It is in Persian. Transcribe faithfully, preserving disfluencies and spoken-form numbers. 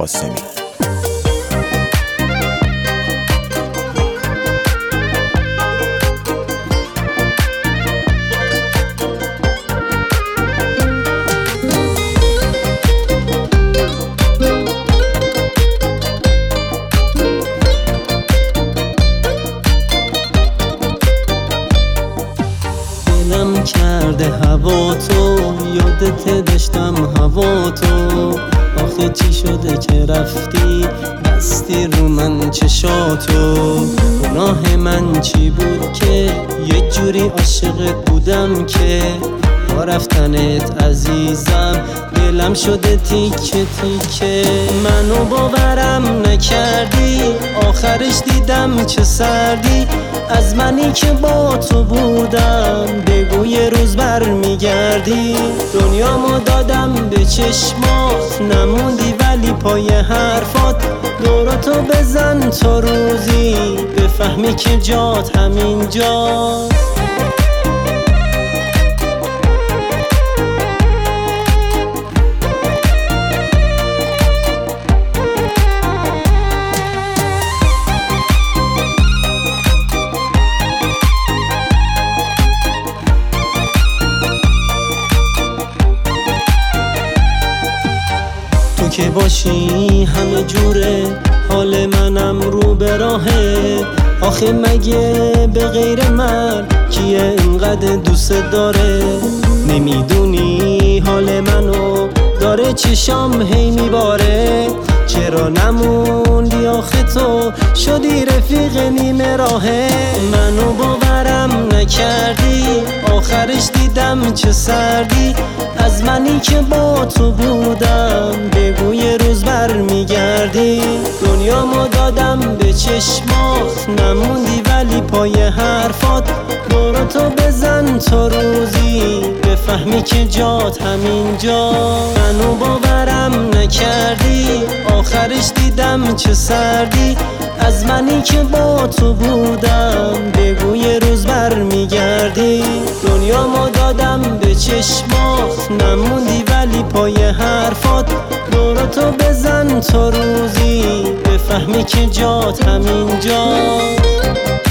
قاسمی. دلم کرده هوا تو، یادت داشتم هوا تو. آخه چی شده که رفتی بستی رو من چشاتو؟ گناه من چی بود که یه جوری عاشقت بودم که با رفتنت عزیزم دلم شده تیکه تیکه. منو باورم نکردی، آخرش دیدم چه سردی از منی که با تو بودم. بگو یه روز بر میگردی، دنیامو دادم به چشمات نموندی ولی پای حرفات. دوراتو بزن تا روزی بفهمی که جات همینجاست. تو که باشی همه جوره، حال منم رو به راهه. آخه مگه به غیر من کیه اینقدر دوست داره؟ نمیدونی حال منو داره چشام هی میباره. چرا نموندی آخه تو شدی رفیق نیمه راهه؟ منو باورم نکردی، آخرش دیدم چه سردی از منی که با تو بودم. بگو یه روز بر میگردی، دنیامو دادم به چشمات نموندی ولی پای حرفات. دوراتو بزن تا روزی بفهمی که جات همینجا. منو باورم نکردی، آخرش دیدم چه سردی از منی که با تو بودم. بگو یه روز بر میگردی، دنیامو دادم به چشمات نموندی ولی پای حرفات. دوراتو بزن تا روزی بفهمی که جات همینجا.